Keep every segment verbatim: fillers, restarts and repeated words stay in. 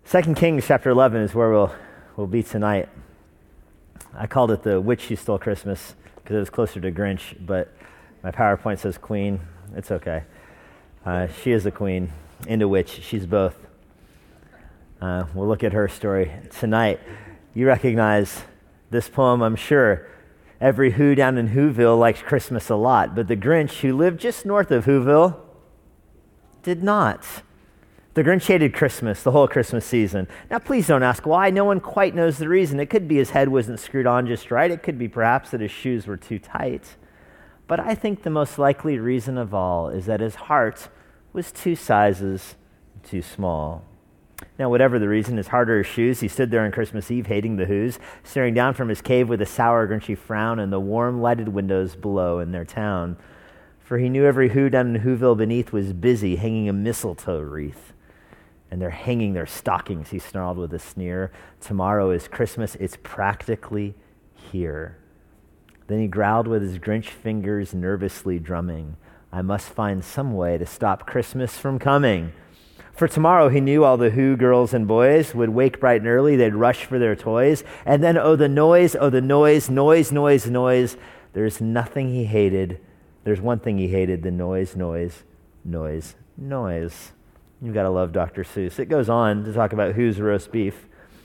Second Kings chapter eleven is where we'll we'll be tonight. I called it the Witch Who Stole Christmas because it was closer to Grinch, but my PowerPoint says Queen. It's okay. Uh, she is a queen and a witch. She's both. Uh, we'll look at her story tonight. You recognize this poem, I'm sure. Every Who down in Whoville likes Christmas a lot, but the Grinch, who lived just north of Whoville, did not. The Grinch hated Christmas, the whole Christmas season. Now, please don't ask why. No one quite knows the reason. It could be his head wasn't screwed on just right. It could be perhaps that his shoes were too tight. But I think the most likely reason of all is that his heart was two sizes too small. Now, whatever the reason, his heart or his shoes, he stood there on Christmas Eve hating the Whos, staring down from his cave with a sour, grinchy frown and the warm, lighted windows below in their town. For he knew every Who down in Whoville beneath was busy hanging a mistletoe wreath. And they're hanging their stockings, he snarled with a sneer. Tomorrow is Christmas. It's practically here. Then he growled with his Grinch fingers nervously drumming. I must find some way to stop Christmas from coming. For tomorrow, he knew all the Who girls and boys would wake bright and early. They'd rush for their toys. And then, oh, the noise, oh, the noise, noise, noise, noise. There's nothing he hated. There's one thing he hated, the noise, noise, noise, noise. You've got to love Doctor Seuss. It goes on to talk about Who's roast beef,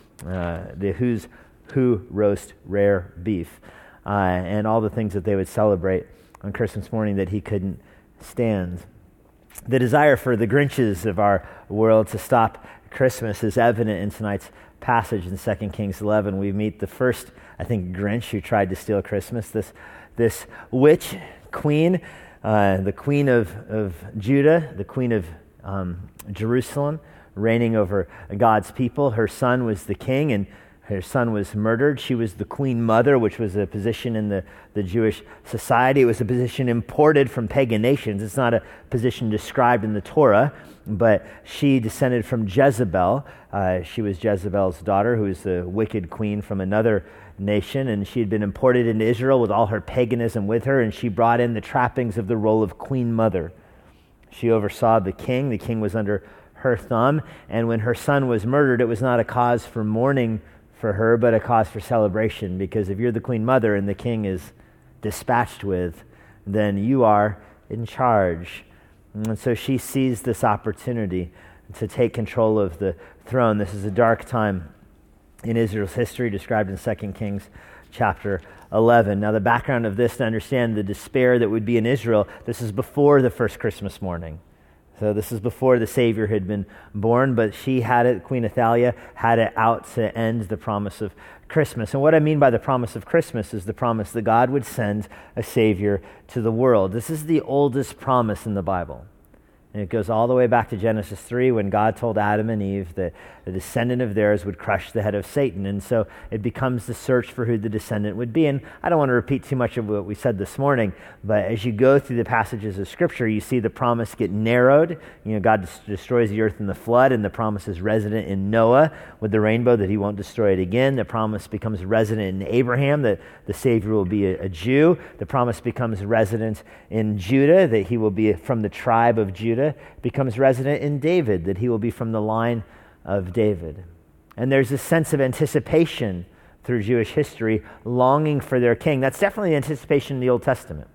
uh, the Who's Who roast rare beef, uh, and all the things that they would celebrate on Christmas morning that he couldn't stand. The desire for the Grinches of our world to stop Christmas is evident in tonight's passage in Second Kings eleven. We meet the first, I think, Grinch who tried to steal Christmas, this, this witch queen, uh, the queen of, of Judah, the queen of Um, Jerusalem, reigning over God's people. Her son was the king, and her son was murdered. She was the queen mother, which was a position in the, the Jewish society. It was a position imported from pagan nations. It's not a position described in the Torah, but she descended from Jezebel. Uh, she was Jezebel's daughter, who was the wicked queen from another nation, and she had been imported into Israel with all her paganism with her, and she brought in the trappings of the role of queen mother. She oversaw the king. The king was under her thumb. And when her son was murdered, it was not a cause for mourning for her, but a cause for celebration. Because if you're the queen mother and the king is dispatched with, then you are in charge. And so she seized this opportunity to take control of the throne. This is a dark time in Israel's history, described in Second Kings chapter eleven. Now, the background of this, to understand the despair that would be in Israel, this is before the first Christmas morning. So this is before the Savior had been born, but she had it, Queen Athaliah, had it out to end the promise of Christmas. And what I mean by the promise of Christmas is the promise that God would send a Savior to the world. This is the oldest promise in the Bible. And it goes all the way back to Genesis three, when God told Adam and Eve that the descendant of theirs would crush the head of Satan. And so it becomes the search for who the descendant would be. And I don't want to repeat too much of what we said this morning, but as you go through the passages of Scripture, you see the promise get narrowed. You know, God des- destroys the earth in the flood, and the promise is resident in Noah with the rainbow, that he won't destroy it again. The promise becomes resident in Abraham, that the Savior will be a, a Jew. The promise becomes resident in Judah, that he will be from the tribe of Judah. Becomes resident in David, that he will be from the line of David. And there's a sense of anticipation through Jewish history, longing for their king. That's definitely anticipation in the Old Testament.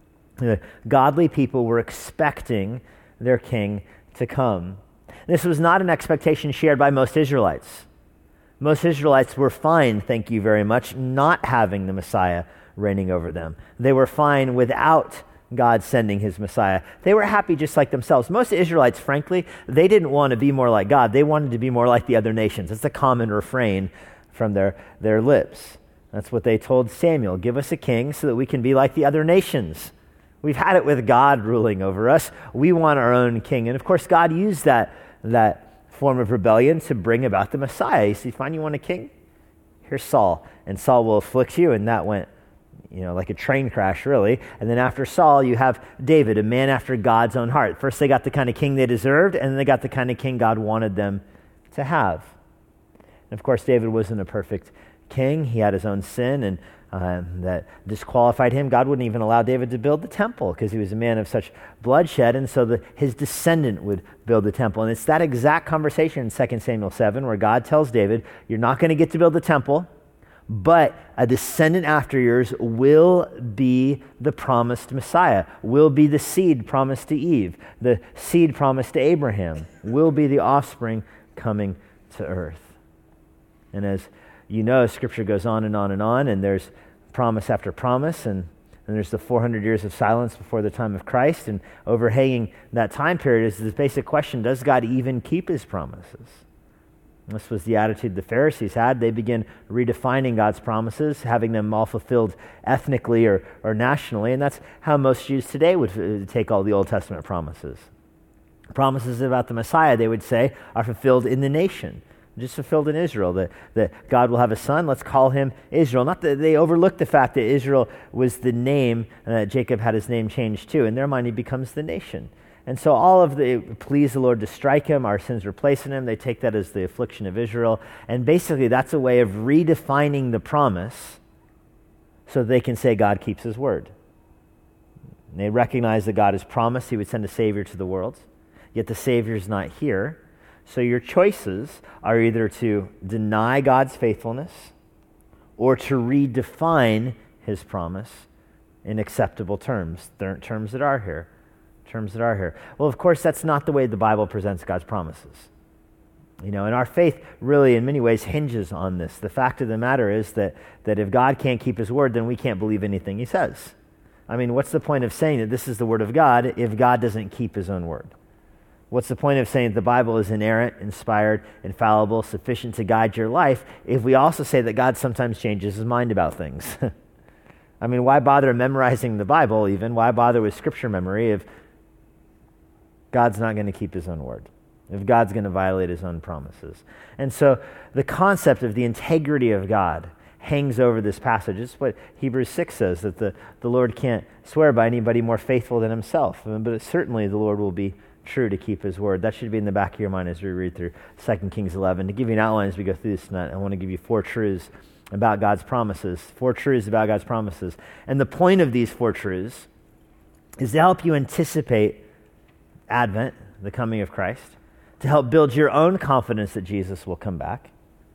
The godly people were expecting their king to come. This was not an expectation shared by most Israelites. Most Israelites were fine, thank you very much, not having the Messiah reigning over them. They were fine without God sending his Messiah. They were happy just like themselves. Most Israelites, frankly, they didn't want to be more like God. They wanted to be more like the other nations. It's a common refrain from their, their lips. That's what they told Samuel. Give us a king so that we can be like the other nations. We've had it with God ruling over us. We want our own king. And of course, God used that, that form of rebellion to bring about the Messiah. He said, fine, you want a king? Here's Saul. And Saul will afflict you. And that went You know, like a train crash, really. And then after Saul, you have David, a man after God's own heart. First, they got the kind of king they deserved, and then they got the kind of king God wanted them to have. And of course, David wasn't a perfect king. He had his own sin, and uh, that disqualified him. God wouldn't even allow David to build the temple because he was a man of such bloodshed, and so the, his descendant would build the temple. And it's that exact conversation in Second Samuel seven where God tells David, you're not going to get to build the temple, but a descendant after yours will be the promised Messiah, will be the seed promised to Eve, the seed promised to Abraham, will be the offspring coming to earth. And as you know, Scripture goes on and on and on, and there's promise after promise, and, and there's the four hundred years of silence before the time of Christ, and overhanging that time period is this basic question, does God even keep his promises? This was the attitude the Pharisees had. They began redefining God's promises, having them all fulfilled ethnically or, or nationally, and that's how most Jews today would take all the Old Testament promises. Promises about the Messiah, they would say, are fulfilled in the nation, just fulfilled in Israel, that, that God will have a son, let's call him Israel. Not that they overlooked the fact that Israel was the name, and that Jacob had his name changed too. In their mind, he becomes the nation. And so all of the, please the Lord to strike him, our sins replace in him, they take that as the affliction of Israel. And basically that's a way of redefining the promise so they can say God keeps his word. And they recognize that God has promised he would send a Savior to the world, yet the Savior's not here. So your choices are either to deny God's faithfulness or to redefine his promise in acceptable terms, terms that are here. terms that are here. Well, of course, that's not the way the Bible presents God's promises. You know, and our faith really in many ways hinges on this. The fact of the matter is that, that if God can't keep his word, then we can't believe anything he says. I mean, what's the point of saying that this is the word of God if God doesn't keep his own word? What's the point of saying that the Bible is inerrant, inspired, infallible, sufficient to guide your life if we also say that God sometimes changes his mind about things? I mean, why bother memorizing the Bible even? Why bother with scripture memory if God's not going to keep his own word, if God's going to violate his own promises? And so the concept of the integrity of God hangs over this passage. It's what Hebrews six says, that the, the Lord can't swear by anybody more faithful than himself. But it, certainly the Lord will be true to keep his word. That should be in the back of your mind as we read through Second Kings eleven. To give you an outline as we go through this tonight, I want to give you four truths about God's promises, four truths about God's promises. And the point of these four truths is to help you anticipate Advent, the coming of Christ, to help build your own confidence that Jesus will come back.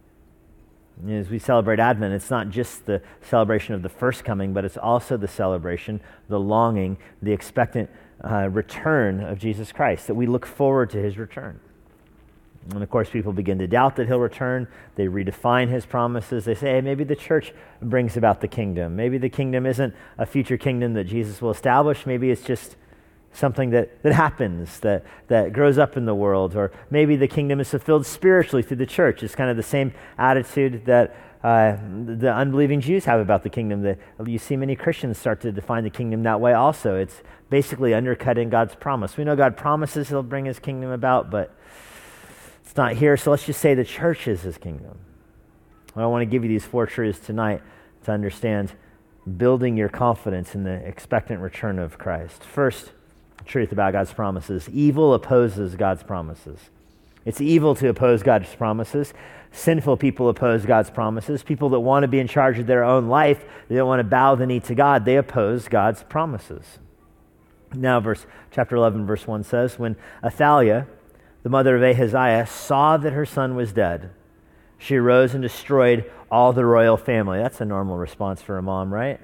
And as we celebrate Advent, it's not just the celebration of the first coming, but it's also the celebration, the longing, the expectant uh, return of Jesus Christ, that we look forward to his return. And of course, people begin to doubt that he'll return. They redefine his promises. They say, hey, maybe the church brings about the kingdom. Maybe the kingdom isn't a future kingdom that Jesus will establish. Maybe it's just something that, that happens, that, that grows up in the world. Or maybe the kingdom is fulfilled spiritually through the church. It's kind of the same attitude that uh, the unbelieving Jews have about the kingdom. That you see many Christians start to define the kingdom that way also. It's basically undercutting God's promise. We know God promises he'll bring his kingdom about, but it's not here. So let's just say the church is his kingdom. Well, I want to give you these four truths tonight to understand building your confidence in the expectant return of Christ. First, truth about God's promises. Evil opposes God's promises. It's evil to oppose God's promises. Sinful people oppose God's promises. People that want to be in charge of their own life, they don't want to bow the knee to God, they oppose God's promises. Now, verse chapter eleven, verse one says, when Athaliah, the mother of Ahaziah, saw that her son was dead, she arose and destroyed all the royal family. That's a normal response for a mom, right?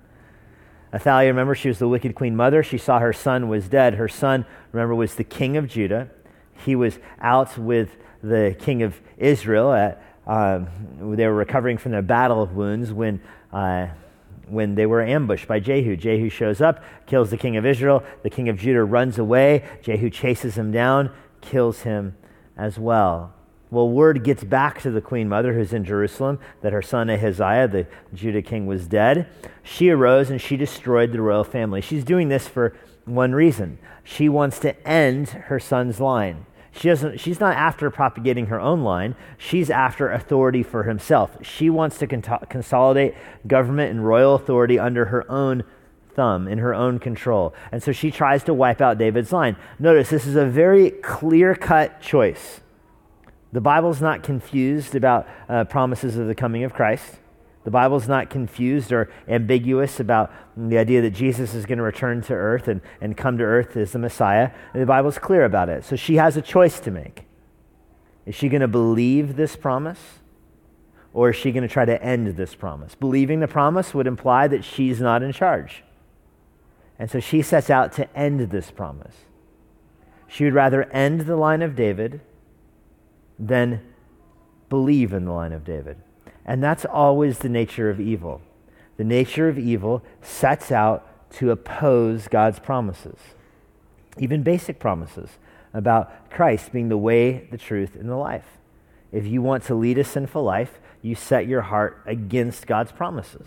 Athaliah, remember, she was the wicked queen mother. She saw her son was dead. Her son, remember, was the king of Judah. He was out with the king of Israel. At, um, they were recovering from their battle wounds when uh, when they were ambushed by Jehu. Jehu shows up, kills the king of Israel. The king of Judah runs away. Jehu chases him down, kills him as well. Well, word gets back to the queen mother who's in Jerusalem that her son Ahaziah, the Judah king, was dead. She arose and she destroyed the royal family. She's doing this for one reason. She wants to end her son's line. She doesn't, she's not after propagating her own line. She's after authority for himself. She wants to con- consolidate government and royal authority under her own thumb, in her own control. And so she tries to wipe out David's line. Notice, this is a very clear-cut choice. The Bible's not confused about uh, promises of the coming of Christ. The The Bible's not confused or ambiguous about the idea that Jesus is going to return to earth and, and come to earth as the Messiah. And the Bible's clear about it. So she has a choice to make. Is she going to believe this promise? Or is she going to try to end this promise? Believing the promise would imply that she's not in charge. And so she sets out to end this promise. She would rather end the line of David than believe in the line of David. And that's always the nature of evil. The nature of evil sets out to oppose God's promises, even basic promises about Christ being the way, the truth, and the life. If you want to lead a sinful life, you set your heart against God's promises.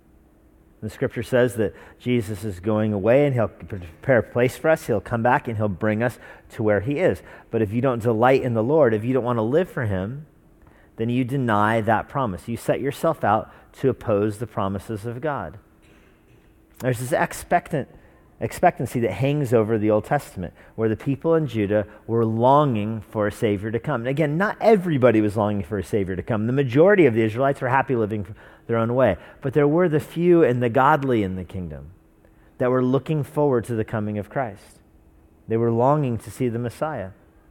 The scripture says that Jesus is going away and he'll prepare a place for us. He'll come back and he'll bring us to where he is. But if you don't delight in the Lord, if you don't want to live for him, then you deny that promise. You set yourself out to oppose the promises of God. There's this expectant expectancy that hangs over the Old Testament, where the people in Judah were longing for a Savior to come. And again, not everybody was longing for a Savior to come. The majority of the Israelites were happy living their own way. But there were the few and the godly in the kingdom that were looking forward to the coming of Christ. They were longing to see the Messiah.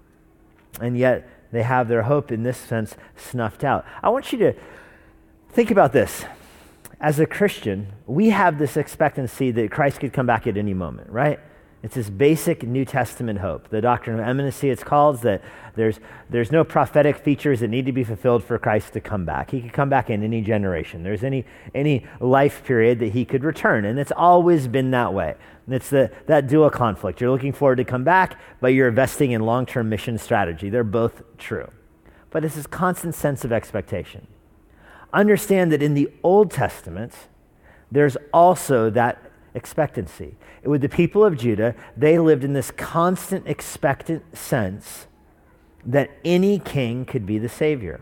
And yet, they have their hope in this sense snuffed out. I want you to think about this. As a Christian, we have this expectancy that Christ could come back at any moment, right? It's this basic New Testament hope. The doctrine of imminency, it's called, that there's there's no prophetic features that need to be fulfilled for Christ to come back. He could come back in any generation. There's any any life period that he could return, and it's always been that way. And it's the, that dual conflict. You're looking forward to come back, but you're investing in long-term mission strategy. They're both true. But it's this constant sense of expectation. Understand that in the Old Testament, there's also that expectancy. With the people of Judah, they lived in this constant expectant sense that any king could be the Savior.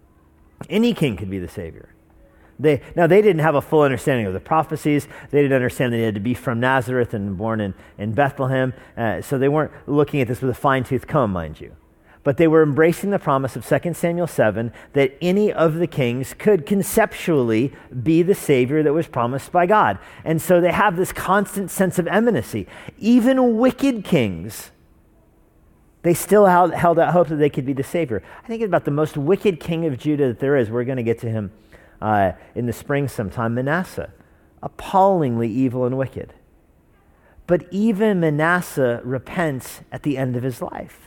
Any king could be the Savior. They, now, they didn't have a full understanding of the prophecies. They didn't understand that he had to be from Nazareth and born in, in Bethlehem. Uh, so they weren't looking at this with a fine-tooth comb, mind you. But they were embracing the promise of Second Samuel seven that any of the kings could conceptually be the Savior that was promised by God. And so they have this constant sense of imminency. Even wicked kings, they still held, held out hope that they could be the Savior. I think about the most wicked king of Judah that there is. We're going to get to him uh, in the spring sometime, Manasseh. Appallingly evil and wicked. But even Manasseh repents at the end of his life.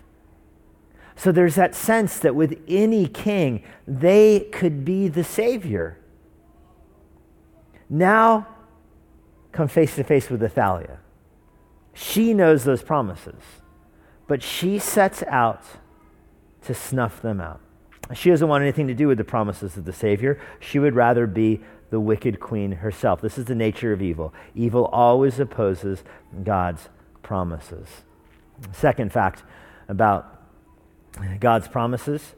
So there's that sense that with any king, they could be the Savior. Now, come face to face with Athaliah. She knows those promises, but she sets out to snuff them out. She doesn't want anything to do with the promises of the Savior. She would rather be the wicked queen herself. This is the nature of evil. Evil always opposes God's promises. Second fact about God's promises: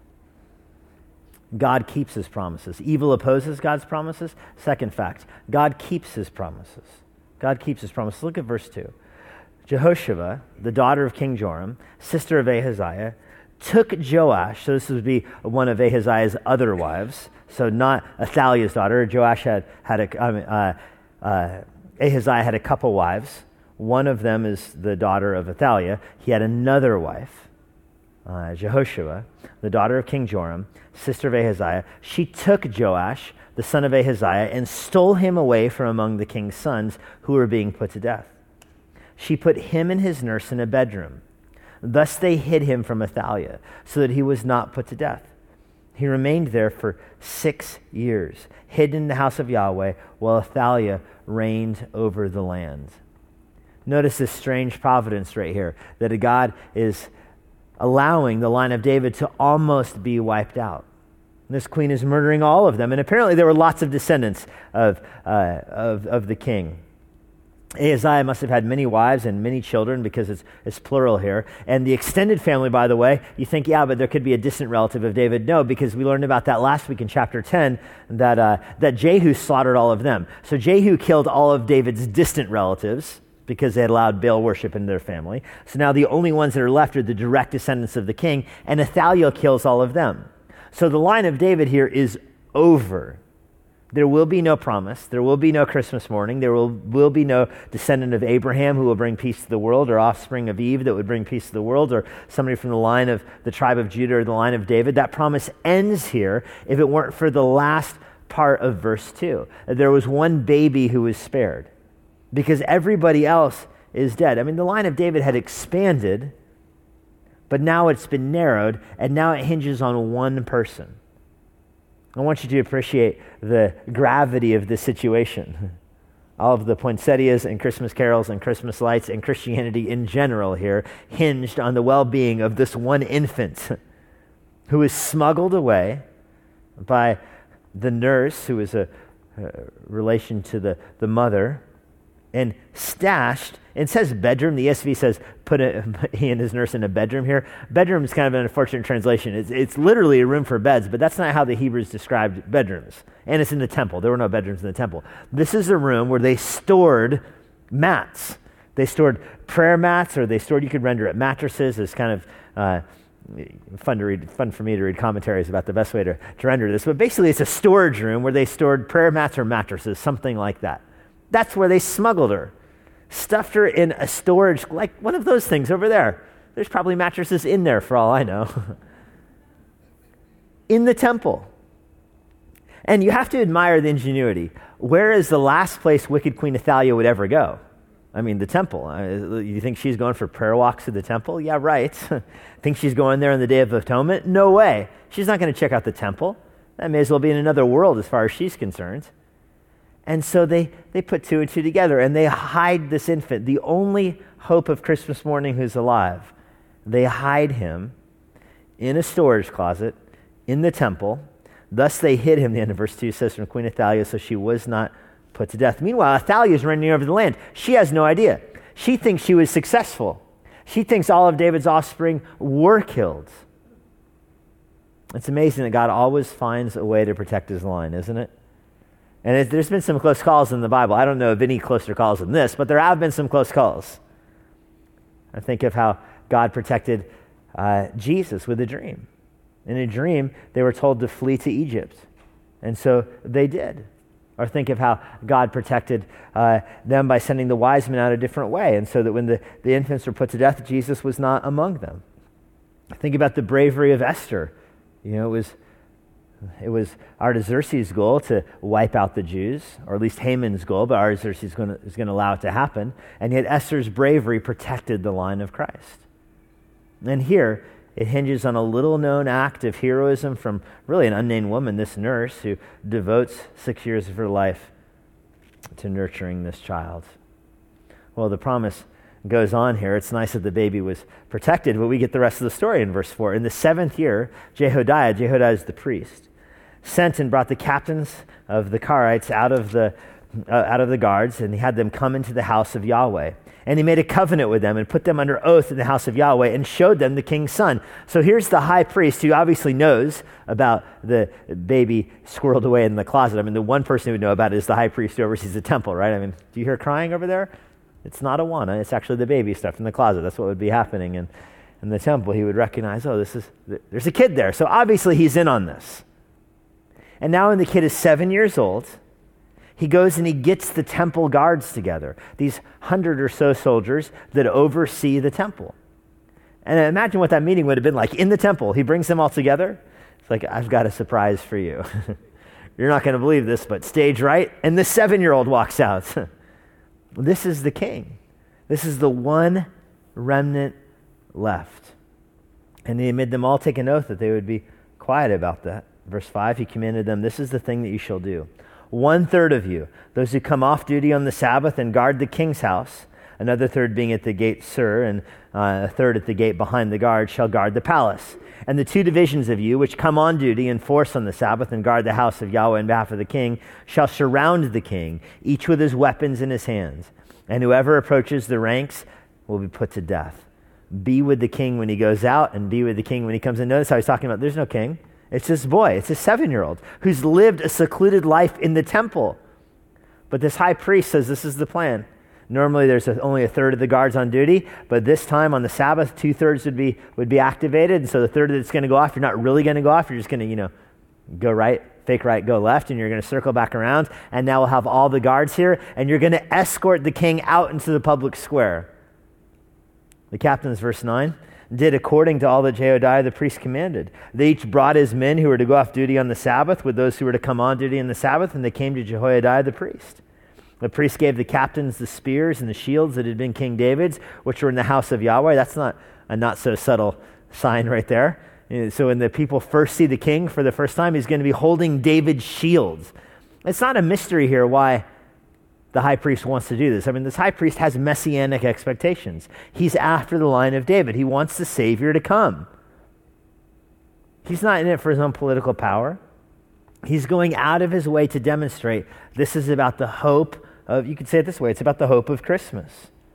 God keeps his promises. Evil opposes God's promises. Second fact, God keeps his promises. God keeps his promises. Look at verse two. Jehosheba, the daughter of King Joram, sister of Ahaziah, took Joash, so this would be one of Ahaziah's other wives, so not Athaliah's daughter. Joash had, had a, I mean, uh, uh, Ahaziah had a couple wives. One of them is the daughter of Athaliah. He had another wife. Uh, Jehosheba, the daughter of King Joram, sister of Ahaziah. She took Joash, the son of Ahaziah, and stole him away from among the king's sons who were being put to death. She put him and his nurse in a bedroom. Thus they hid him from Athaliah, so that he was not put to death. He remained there for six years, hidden in the house of Yahweh, while Athaliah reigned over the land. Notice this strange providence right here, that a God is allowing the line of David to almost be wiped out. This queen is murdering all of them, and apparently there were lots of descendants of, uh, of, of the king. Ahaziah must have had many wives and many children, because it's, it's plural here. And the extended family, by the way, you think, yeah, but there could be a distant relative of David. No, because we learned about that last week in chapter ten, that, uh, that Jehu slaughtered all of them. So Jehu killed all of David's distant relatives, because they had allowed Baal worship in their family. So now the only ones that are left are the direct descendants of the king, and Athaliah kills all of them. So the line of David here is over. There will be no promise. There will be no Christmas morning. There will, will be no descendant of Abraham who will bring peace to the world, or offspring of Eve that would bring peace to the world, or somebody from the line of the tribe of Judah or the line of David. That promise ends here if it weren't for the last part of verse two. There was one baby who was spared because everybody else is dead. I mean, the line of David had expanded, but now it's been narrowed, and now it hinges on one person. I want you to appreciate the gravity of this situation. All of the poinsettias and Christmas carols and Christmas lights and Christianity in general here hinged on the well-being of this one infant who was smuggled away by the nurse, who was a, a relation to the, the mother, and stashed. It says bedroom. The E S V says put a, he and his nurse in a bedroom here. Bedroom is kind of an unfortunate translation. It's, it's literally a room for beds, but that's not how the Hebrews described bedrooms. And it's in the temple. There were no bedrooms in the temple. This is a room where they stored mats. They stored prayer mats, or they stored, you could render it mattresses. It's kind of uh, fun to read, fun for me to read commentaries about the best way to, to render this. But basically, it's a storage room where they stored prayer mats or mattresses, something like that. That's where they smuggled her. Stuffed her in a storage, like one of those things over there. There's probably mattresses in there for all I know. In the temple. And you have to admire the ingenuity. Where is the last place wicked Queen Athaliah would ever go? I mean, the temple. Uh, you think she's going for prayer walks to the temple? Yeah, right. Think she's going there on the Day of Atonement? No way. She's not going to check out the temple. That may as well be in another world as far as she's concerned. And so they, they put two and two together, and they hide this infant, the only hope of Christmas morning who's alive. They hide him in a storage closet in the temple. Thus they hid him, the end of verse two says, from Queen Athaliah, so she was not put to death. Meanwhile, Athaliah is reigning over the land. She has no idea. She thinks she was successful. She thinks all of David's offspring were killed. It's amazing that God always finds a way to protect his line, isn't it? And it, there's been some close calls in the Bible. I don't know of any closer calls than this, but there have been some close calls. I think of how God protected uh, Jesus with a dream. In a dream, they were told to flee to Egypt, and so they did. Or think of how God protected uh, them by sending the wise men out a different way, and so that when the, the infants were put to death, Jesus was not among them. Think about the bravery of Esther. You know, it was It was Artaxerxes' goal to wipe out the Jews, or at least Haman's goal, but Artaxerxes is going to, is going to allow it to happen. And yet Esther's bravery protected the line of Christ. And here, it hinges on a little-known act of heroism from really an unnamed woman, this nurse, who devotes six years of her life to nurturing this child. Well, the promise goes on here. It's nice that the baby was protected, but we get the rest of the story in verse four. In the seventh year, Jehodiah, Jehodiah is the priest, sent and brought the captains of the Karites out of the uh, out of the guards, and he had them come into the house of Yahweh. And he made a covenant with them and put them under oath in the house of Yahweh and showed them the king's son. So here's the high priest who obviously knows about the baby squirreled away in the closet. I mean, the one person who would know about it is the high priest who oversees the temple, right? I mean, do you hear crying over there? It's not Awana. It's actually the baby stuffed in the closet. That's what would be happening in, in the temple. He would recognize, oh, this is there's a kid there. So obviously he's in on this. And now when the kid is seven years old, he goes and he gets the temple guards together, these hundred or so soldiers that oversee the temple. And imagine what that meeting would have been like in the temple. He brings them all together. It's like, I've got a surprise for you. You're not going to believe this, but stage right, and the seven-year-old walks out. This is the king. This is the one remnant left. And he made them all take an oath that they would be quiet about that. Verse five, he commanded them, this is the thing that you shall do. One third of you, those who come off duty on the Sabbath and guard the king's house, another third being at the gate Sur, and uh, a third at the gate behind the guard, shall guard the palace. And the two divisions of you, which come on duty in force on the Sabbath and guard the house of Yahweh in behalf of the king, shall surround the king, each with his weapons in his hands. And whoever approaches the ranks will be put to death. Be with the king when he goes out, and be with the king when he comes in. Notice how he's talking about there's no king. It's this boy, it's this seven-year-old who's lived a secluded life in the temple. But this high priest says this is the plan. Normally there's a, only a third of the guards on duty, but this time on the Sabbath, two-thirds would be would be activated, and so the third that's going to go off, you're not really going to go off, you're just going to, you know, go right, fake right, go left, and you're going to circle back around, and now we'll have all the guards here, and you're going to escort the king out into the public square. The captains, verse nine, did according to all that Jehoiada the priest commanded. They each brought his men who were to go off duty on the Sabbath with those who were to come on duty on the Sabbath, and they came to Jehoiada the priest. The priest gave the captains the spears and the shields that had been King David's, which were in the house of Yahweh. That's not a not so subtle sign right there. So when the people first see the king for the first time, he's going to be holding David's shields. It's not a mystery here why the high priest wants to do this. I mean, this high priest has messianic expectations. He's after the line of David. He wants the Savior to come. He's not in it for his own political power. He's going out of his way to demonstrate this is about the hope of, you could say it this way, it's about the hope of Christmas.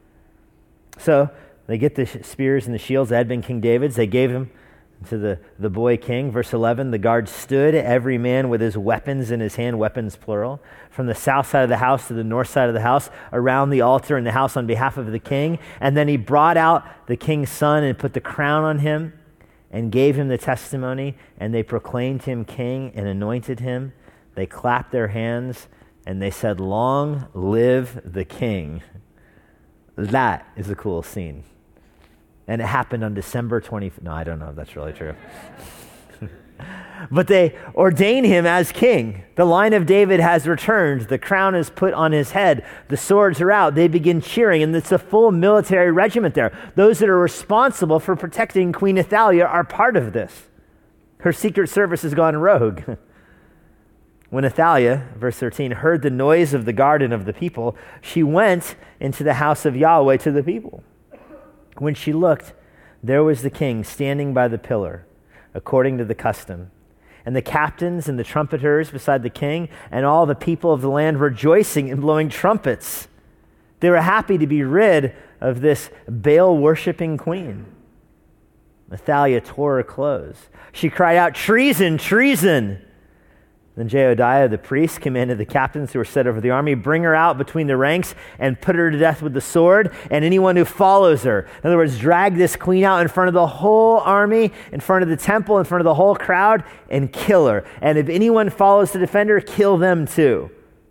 So they get the spears and the shields that had been King David's. They gave him to the, the boy king. Verse eleven, the guards stood, every man with his weapons in his hand, weapons plural, from the south side of the house to the north side of the house, around the altar in the house on behalf of the king. And then he brought out the king's son and put the crown on him and gave him the testimony, and they proclaimed him king and anointed him. They clapped their hands and they said, "Long live the king." That is a cool scene. And it happened on December twentieth. No, I don't know if that's really true. But they ordain him as king. The line of David has returned. The crown is put on his head. The swords are out. They begin cheering, and it's a full military regiment there. Those that are responsible for protecting Queen Athaliah are part of this. Her secret service has gone rogue. When Athaliah, verse thirteen, heard the noise of the guard and of the people, she went into the house of Yahweh to the people. When she looked, there was the king standing by the pillar, according to the custom, and the captains and the trumpeters beside the king, and all the people of the land rejoicing and blowing trumpets. They were happy to be rid of this Baal-worshipping queen. Athaliah tore her clothes. She cried out, "Treason, treason!" Then Jehoiada the priest commanded the captains who were set over the army, "Bring her out between the ranks and put her to death with the sword, and anyone who follows her." In other words, drag this queen out in front of the whole army, in front of the temple, in front of the whole crowd, and kill her. And if anyone follows to defend her, kill them too.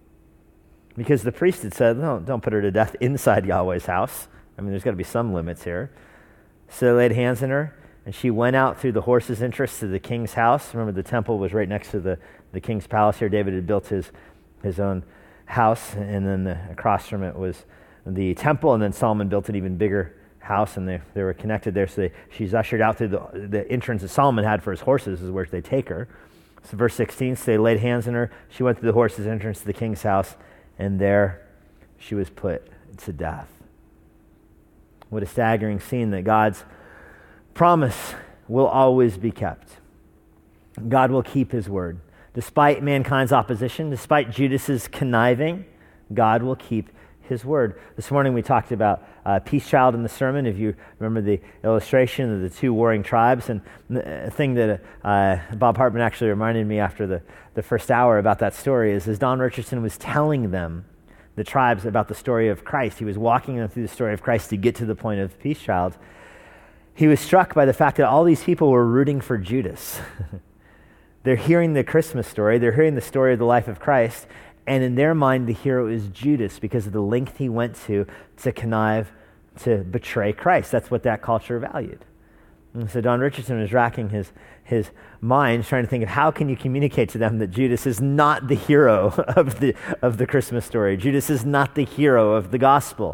Because the priest had said, no, don't put her to death inside Yahweh's house. I mean, there's got to be some limits here. So they laid hands on her, and she went out through the horse's entrance to the king's house. Remember, the temple was right next to the the king's palace here. David had built his his own house, and then the, across from it was the temple, and then Solomon built an even bigger house, and they, they were connected there. So they, she's ushered out through the, the entrance that Solomon had for his horses is where they take her. So verse sixteen, so they laid hands on her. She went through the horse's entrance to the king's house, and there she was put to death. What a staggering scene that God's promise will always be kept. God will keep his word. Despite mankind's opposition, despite Judas's conniving, God will keep his word. This morning we talked about uh, Peace Child in the sermon. If you remember the illustration of the two warring tribes, and the thing that uh, Bob Hartman actually reminded me after the, the first hour about that story is as Don Richardson was telling them, the tribes, about the story of Christ, he was walking them through the story of Christ to get to the point of Peace Child. He was struck by the fact that all these people were rooting for Judas. They're hearing the Christmas story. They're hearing the story of the life of Christ. And in their mind, the hero is Judas because of the length he went to to connive, to betray Christ. That's what that culture valued. And so Don Richardson was racking his, his mind, trying to think of how can you communicate to them that Judas is not the hero of the, of the Christmas story. Judas is not the hero of the gospel.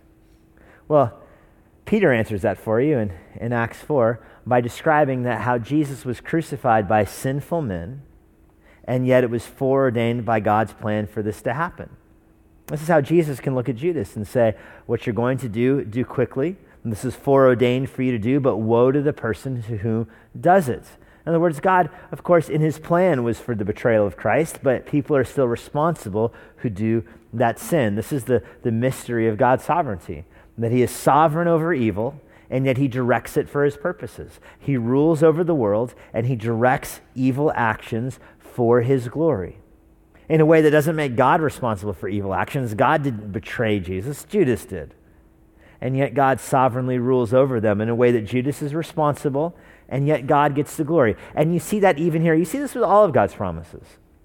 Well, Peter answers that for you in, in Acts four by describing that how Jesus was crucified by sinful men, and yet it was foreordained by God's plan for this to happen. This is how Jesus can look at Judas and say, what you're going to do, do quickly. And this is foreordained for you to do, but woe to the person to whom does it. In other words, God, of course, in his plan was for the betrayal of Christ, but people are still responsible who do that sin. This is the, the mystery of God's sovereignty, that he is sovereign over evil, and yet he directs it for his purposes. He rules over the world, and he directs evil actions for his glory. In a way that doesn't make God responsible for evil actions. God didn't betray Jesus, Judas did. And yet God sovereignly rules over them in a way that Judas is responsible, and yet God gets the glory. And you see that even here. You see this with all of God's promises.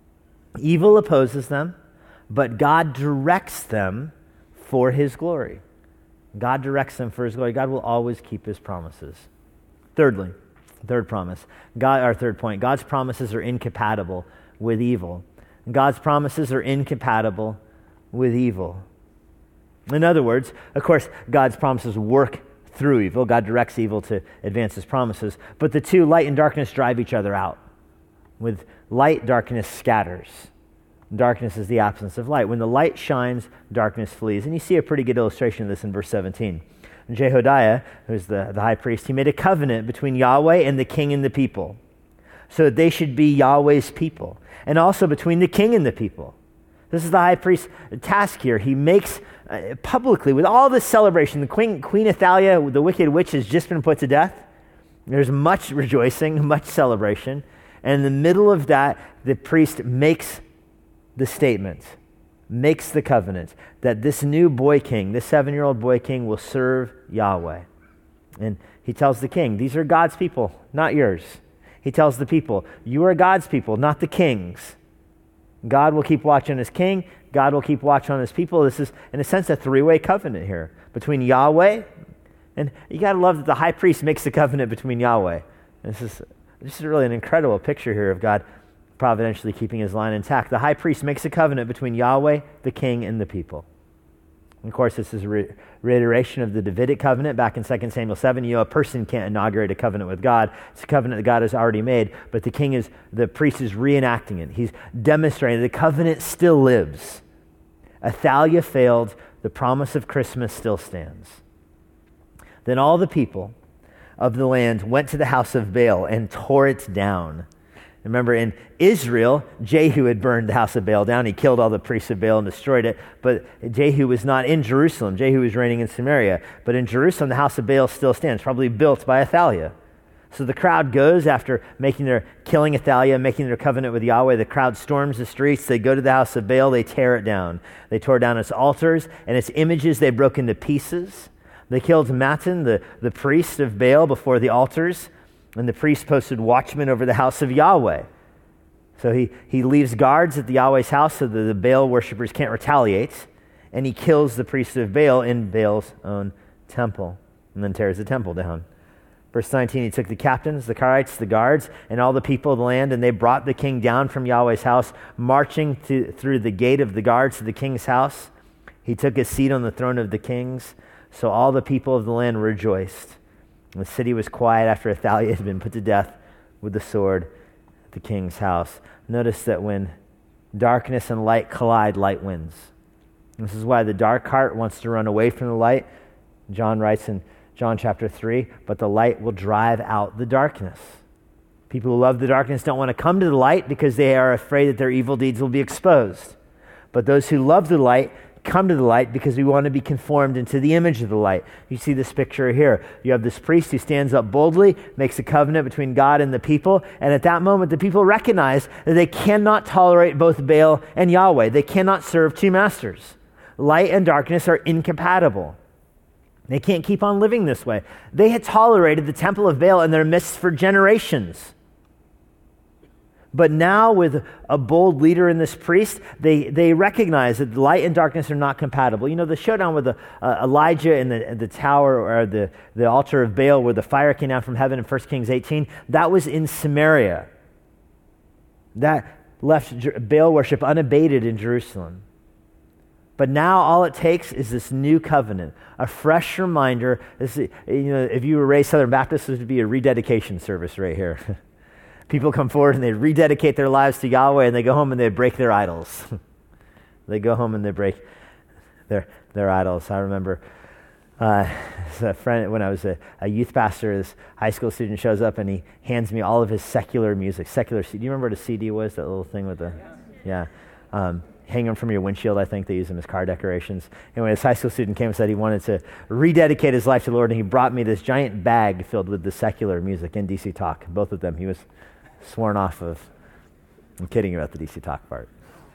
Evil opposes them, but God directs them for his glory. God directs them for his glory. God will always keep his promises. Thirdly, third promise, God, our third point, God's promises are incompatible with evil. God's promises are incompatible with evil. In other words, of course, God's promises work through evil. God directs evil to advance his promises. But the two, light and darkness, drive each other out. With light, darkness scatters. Darkness is the absence of light. When the light shines, darkness flees. And you see a pretty good illustration of this in verse seventeen. Jehodiah, who's the, the high priest, he made a covenant between Yahweh and the king and the people, so that they should be Yahweh's people, and also between the king and the people. This is the high priest's task here. He makes uh, publicly, with all this celebration, the queen, Queen Athaliah, the wicked witch, has just been put to death. There's much rejoicing, much celebration. And in the middle of that, the priest makes the statement, makes the covenant, that this new boy king, this seven-year-old boy king, will serve Yahweh. And he tells the king, these are God's people, not yours. He tells the people, you are God's people, not the king's. God will keep watch on his king. God will keep watch on his people. This is, in a sense, a three-way covenant here between Yahweh, and you got to love that the high priest makes the covenant between Yahweh. This is, this is really an incredible picture here of God providentially keeping his line intact. The high priest makes a covenant between Yahweh, the king, and the people. And of course, this is a re- reiteration of the Davidic covenant back in Second Samuel seven. You know, a person can't inaugurate a covenant with God. It's a covenant that God has already made, but the king is, the priest is reenacting it. He's demonstrating the covenant still lives. Athaliah failed. The promise of Christmas still stands. Then all the people of the land went to the house of Baal and tore it down. Remember, in Israel, Jehu had burned the house of Baal down. He killed all the priests of Baal and destroyed it. But Jehu was not in Jerusalem. Jehu was reigning in Samaria. But in Jerusalem, the house of Baal still stands, probably built by Athaliah. So the crowd goes after making their, killing Athaliah, making their covenant with Yahweh. The crowd storms the streets. They go to the house of Baal. They tear it down. They tore down its altars and its images. They broke into pieces. They killed Mattan, the, the priest of Baal, before the altars. And the priest posted watchmen over the house of Yahweh. So he, he leaves guards at the Yahweh's house so that the Baal worshipers can't retaliate. And he kills the priest of Baal in Baal's own temple. And then tears the temple down. Verse nineteen, he took the captains, the Karites, the guards, and all the people of the land, and they brought the king down from Yahweh's house, marching to, through the gate of the guards to the king's house. He took his seat on the throne of the kings. So all the people of the land rejoiced. The city was quiet after Athaliah had been put to death with the sword at the king's house. Notice that when darkness and light collide, light wins. This is why the dark heart wants to run away from the light. John writes in John chapter three, but the light will drive out the darkness. People who love the darkness don't want to come to the light because they are afraid that their evil deeds will be exposed. But those who love the light come to the light because we want to be conformed into the image of the light. You see this picture here. You have this priest who stands up boldly, makes a covenant between God and the people, and at that moment the people recognize that they cannot tolerate both Baal and Yahweh. They cannot serve two masters. Light and darkness are incompatible. They can't keep on living this way. They had tolerated the temple of Baal in their midst for generations. But now with a bold leader in this priest, they, they recognize that light and darkness are not compatible. You know, the showdown with the, uh, Elijah in the, the tower or the, the altar of Baal where the fire came down from heaven in First Kings eighteen, that was in Samaria. That left Baal worship unabated in Jerusalem. But now all it takes is this new covenant, a fresh reminder. This, you know, if you were raised Southern Baptist, this would be a rededication service right here. People come forward and they rededicate their lives to Yahweh, and they go home and they break their idols. They go home and they break their their idols. I remember uh, a friend, when I was a, a youth pastor, this high school student shows up and he hands me all of his secular music. Secular C D. Do you remember what a C D was? That little thing with the, yeah. Um, hang them from your windshield, I think. They use them as car decorations. Anyway, this high school student came and said he wanted to rededicate his life to the Lord, and he brought me this giant bag filled with the secular music and D C Talk. Both of them. He was sworn off of. I'm kidding about the D C Talk part.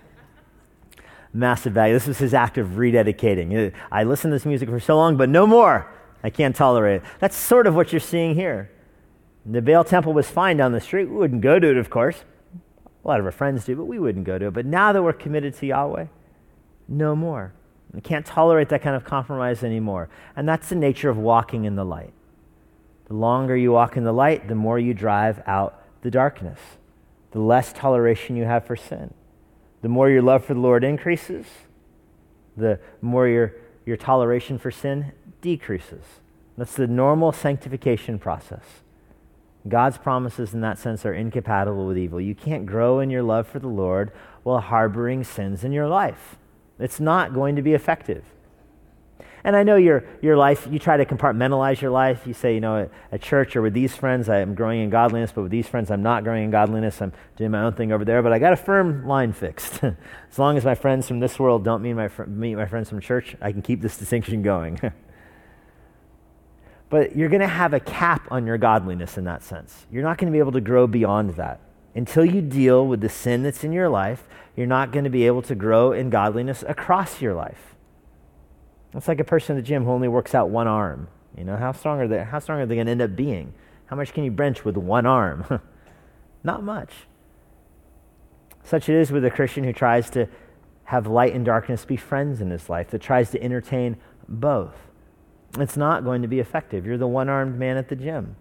Massive bag. This was his act of rededicating. I listened to this music for so long, but no more. I can't tolerate it. That's sort of what you're seeing here. The Baal temple was fine down the street. We wouldn't go to it, of course. A lot of our friends do, but we wouldn't go to it. But now that we're committed to Yahweh, no more. We can't tolerate that kind of compromise anymore. And that's the nature of walking in the light. The longer you walk in the light, the more you drive out the darkness. The less toleration you have for sin. The more your love for the Lord increases, the more your, your toleration for sin decreases. That's the normal sanctification process. God's promises in that sense are incompatible with evil. You can't grow in your love for the Lord while harboring sins in your life. It's not going to be effective. And I know your your life, you try to compartmentalize your life. You say, you know, at, at church or with these friends, I am growing in godliness, but with these friends, I'm not growing in godliness. I'm doing my own thing over there, but I got a firm line fixed. As long as my friends from this world don't meet my, fr- meet my friends from church, I can keep this distinction going. But you're going to have a cap on your godliness in that sense. You're not going to be able to grow beyond that. Until you deal with the sin that's in your life, you're not going to be able to grow in godliness across your life. It's like a person in the gym who only works out one arm. You know, how strong are they, how strong are they going to end up being? How much can you bench with one arm? Not much. Such it is with a Christian who tries to have light and darkness be friends in his life, that tries to entertain both. It's not going to be effective. You're the one-armed man at the gym.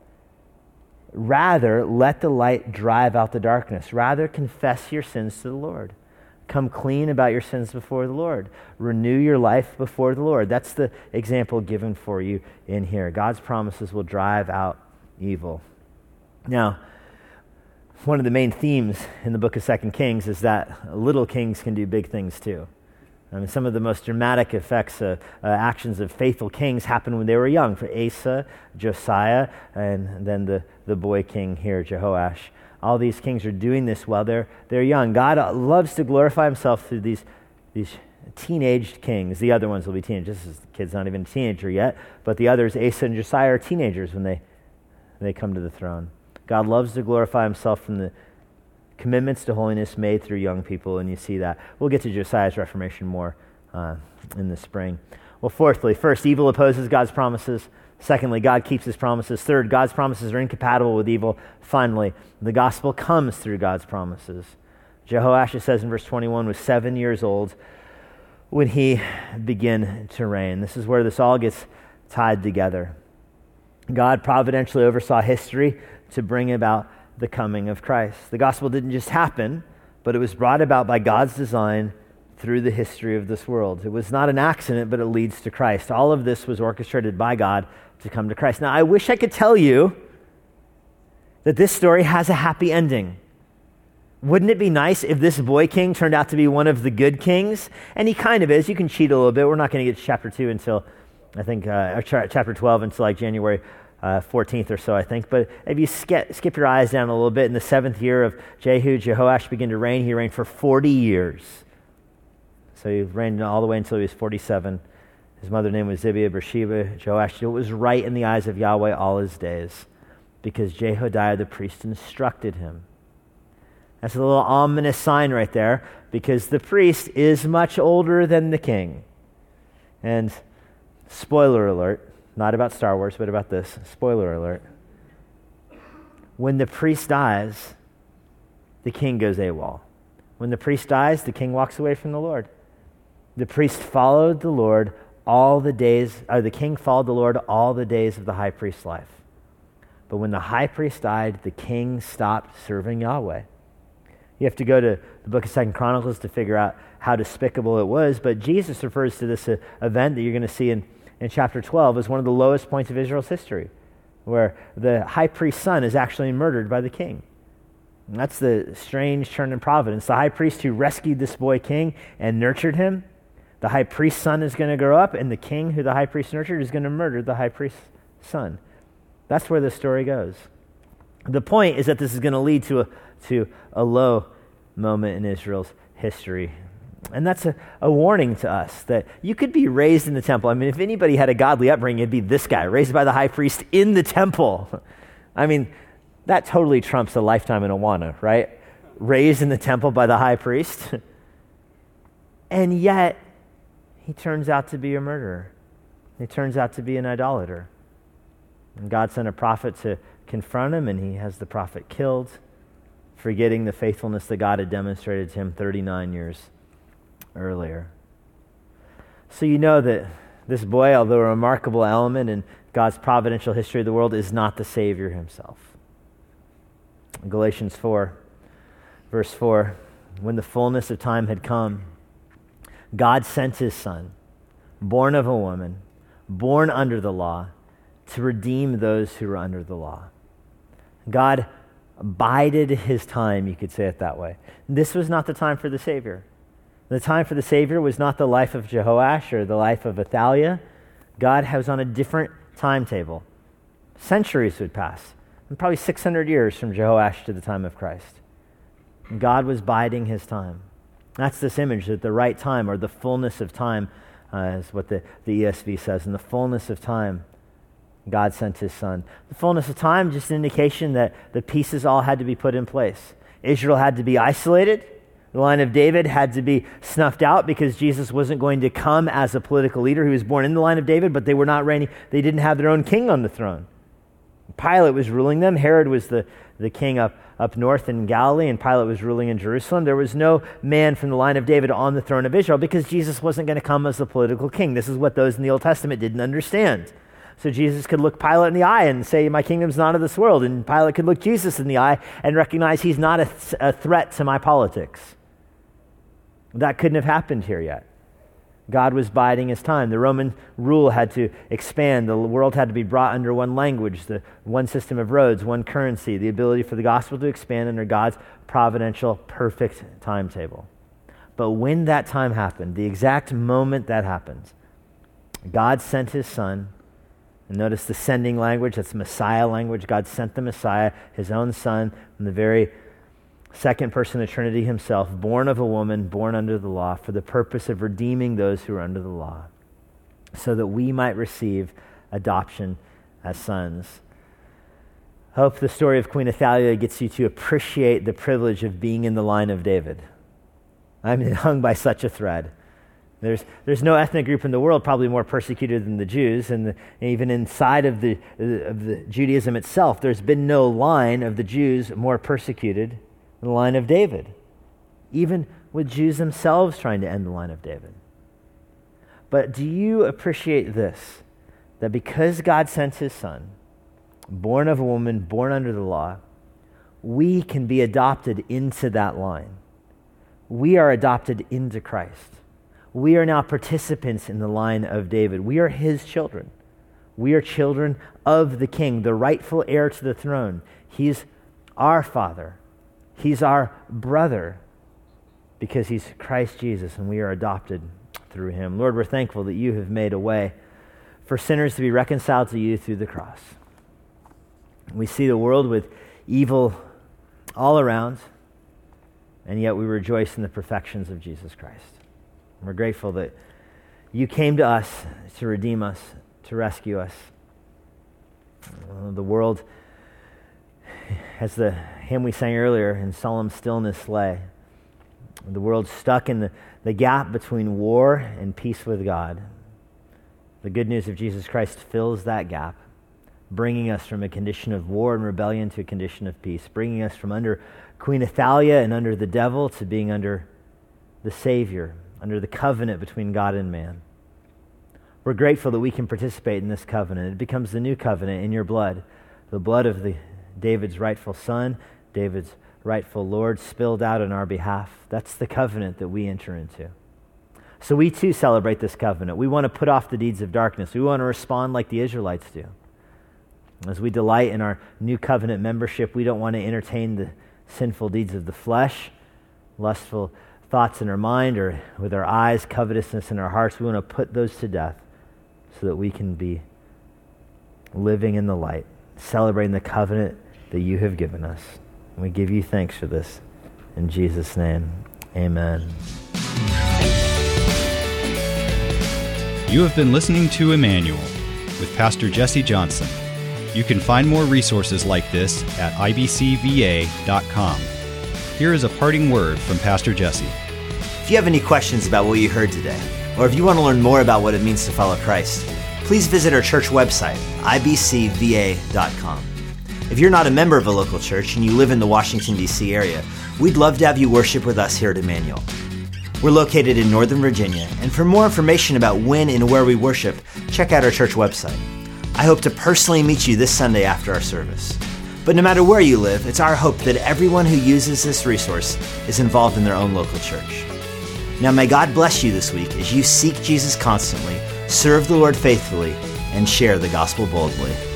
Rather, let the light drive out the darkness. Rather, confess your sins to the Lord. Come clean about your sins before the Lord. Renew your life before the Lord. That's the example given for you in here. God's promises will drive out evil. Now, one of the main themes in the book of Second Kings is that little kings can do big things too. I mean, some of the most dramatic effects, uh, uh, actions of faithful kings happened when they were young. For Asa, Josiah, and then the, the boy king here, Jehoash. All these kings are doing this while they're they're young. God loves to glorify himself through these these teenaged kings. The other ones will be teenagers. This is, the kid's not even a teenager yet, but the others, Asa and Josiah, are teenagers when they when they come to the throne. God loves to glorify himself from the commitments to holiness made through young people, and you see that. We'll get to Josiah's reformation more uh, in the spring. Well, fourthly, first, evil opposes God's promises. Secondly, God keeps his promises. Third, God's promises are incompatible with evil. Finally, the gospel comes through God's promises. Jehoash, it says in verse twenty-one, was seven years old when he began to reign. This is where this all gets tied together. God providentially oversaw history to bring about the coming of Christ. The gospel didn't just happen, but it was brought about by God's design through the history of this world. It was not an accident, but it leads to Christ. All of this was orchestrated by God to come to Christ. Now, I wish I could tell you that this story has a happy ending. Wouldn't it be nice if this boy king turned out to be one of the good kings? And he kind of is. You can cheat a little bit. We're not going to get to chapter two until, I think, uh, or ch- chapter twelve until like January Uh, fourteenth or so, I think. But if you skip, skip your eyes down a little bit, in the seventh year of Jehu, Jehoash began to reign. He reigned for forty years. So he reigned all the way until he was forty-seven. His mother's name was Zibiah Beersheba. Joash did what was right in the eyes of Yahweh all his days, because Jehodiah the priest instructed him. That's a little ominous sign right there, because the priest is much older than the king. And spoiler alert, not about Star Wars, but about this. Spoiler alert. When the priest dies, the king goes AWOL. When the priest dies, the king walks away from the Lord. The priest followed the Lord all the days, or the king followed the Lord all the days of the high priest's life. But when the high priest died, the king stopped serving Yahweh. You have to go to the book of Second Chronicles to figure out how despicable it was, but Jesus refers to this uh, event that you're going to see in in chapter twelve is one of the lowest points of Israel's history, where the high priest's son is actually murdered by the king. And that's the strange turn in providence. The high priest who rescued this boy king and nurtured him, the high priest's son is going to grow up, and the king who the high priest nurtured is going to murder the high priest's son. That's where the story goes. The point is that this is going to lead to a, to a low moment in Israel's history. And that's a, a warning to us that you could be raised in the temple. I mean, if anybody had a godly upbringing, it'd be this guy, raised by the high priest in the temple. I mean, that totally trumps a lifetime in Awana, right? Raised in the temple by the high priest. And yet, he turns out to be a murderer. He turns out to be an idolater. And God sent a prophet to confront him, and he has the prophet killed, forgetting the faithfulness that God had demonstrated to him thirty-nine years earlier. So you know that this boy, although a remarkable element in God's providential history of the world, is not the Savior himself. In Galatians four, verse four, when the fullness of time had come, God sent his Son, born of a woman, born under the law, to redeem those who were under the law. God bided his time, you could say it that way. This was not the time for the Savior. The time for the Savior was not the life of Jehoash or the life of Athaliah. God was on a different timetable. Centuries would pass, and probably six hundred years from Jehoash to the time of Christ. And God was biding his time. That's this image that the right time, or the fullness of time, uh, is what the, the E S V says. In the fullness of time, God sent his Son. The fullness of time, just an indication that the pieces all had to be put in place. Israel had to be isolated. The line of David had to be snuffed out because Jesus wasn't going to come as a political leader. He was born in the line of David, but they were not reigning. They didn't have their own king on the throne. Pilate was ruling them. Herod was the, the king up, up north in Galilee, and Pilate was ruling in Jerusalem. There was no man from the line of David on the throne of Israel because Jesus wasn't going to come as a political king. This is what those in the Old Testament didn't understand. So Jesus could look Pilate in the eye and say, my kingdom's not of this world. And Pilate could look Jesus in the eye and recognize he's not a, th- a threat to my politics. That couldn't have happened here yet. God was biding his time. The Roman rule had to expand. The world had to be brought under one language, the one system of roads, one currency, the ability for the gospel to expand under God's providential, perfect timetable. But when that time happened, the exact moment that happened, God sent his Son. And notice the sending language, that's Messiah language. God sent the Messiah, his own Son, from the very second person of the Trinity himself, born of a woman, born under the law, for the purpose of redeeming those who are under the law, so that we might receive adoption as sons. I hope the story of Queen Athaliah gets you to appreciate the privilege of being in the line of David. I'm hung by such a thread. There's there's no ethnic group in the world probably more persecuted than the Jews, and, the, and even inside of the of the Judaism itself, there's been no line of the Jews more persecuted than the line of David, even with Jews themselves trying to end the line of David. But do you appreciate this, that because God sent his Son, born of a woman, born under the law, we can be adopted into that line. We are adopted into Christ. We are now participants in the line of David. We are his children. We are children of the King, the rightful heir to the throne. He's our Father. He's our brother because he's Christ Jesus, and we are adopted through him. Lord, we're thankful that you have made a way for sinners to be reconciled to you through the cross. We see the world with evil all around, and yet we rejoice in the perfections of Jesus Christ. We're grateful that you came to us to redeem us, to rescue us. Uh, the world, as the hymn we sang earlier, in solemn stillness lay. The world stuck in the, the gap between war and peace with God. The good news of Jesus Christ fills that gap, bringing us from a condition of war and rebellion to a condition of peace, bringing us from under Queen Athaliah and under the devil to being under the Savior, under the covenant between God and man. We're grateful that we can participate in this covenant. It becomes the new covenant in your blood, the blood of the David's rightful son, David's rightful Lord, spilled out on our behalf. That's the covenant that we enter into. So we too celebrate this covenant. We want to put off the deeds of darkness. We want to respond like the Israelites do. As we delight in our new covenant membership, we don't want to entertain the sinful deeds of the flesh, lustful thoughts in our mind, or with our eyes, covetousness in our hearts. We want to put those to death so that we can be living in the light, celebrating the covenant that you have given us. And we give you thanks for this. In Jesus' name, amen. You have been listening to Emmanuel with Pastor Jesse Johnson. You can find more resources like this at I B C V A dot com. Here is a parting word from Pastor Jesse. If you have any questions about what you heard today, or if you want to learn more about what it means to follow Christ, please visit our church website, I B C V A dot com. If you're not a member of a local church and you live in the Washington, D C area, we'd love to have you worship with us here at Emmanuel. We're located in Northern Virginia, and for more information about when and where we worship, check out our church website. I hope to personally meet you this Sunday after our service. But no matter where you live, it's our hope that everyone who uses this resource is involved in their own local church. Now may God bless you this week as you seek Jesus constantly, serve the Lord faithfully, and share the gospel boldly.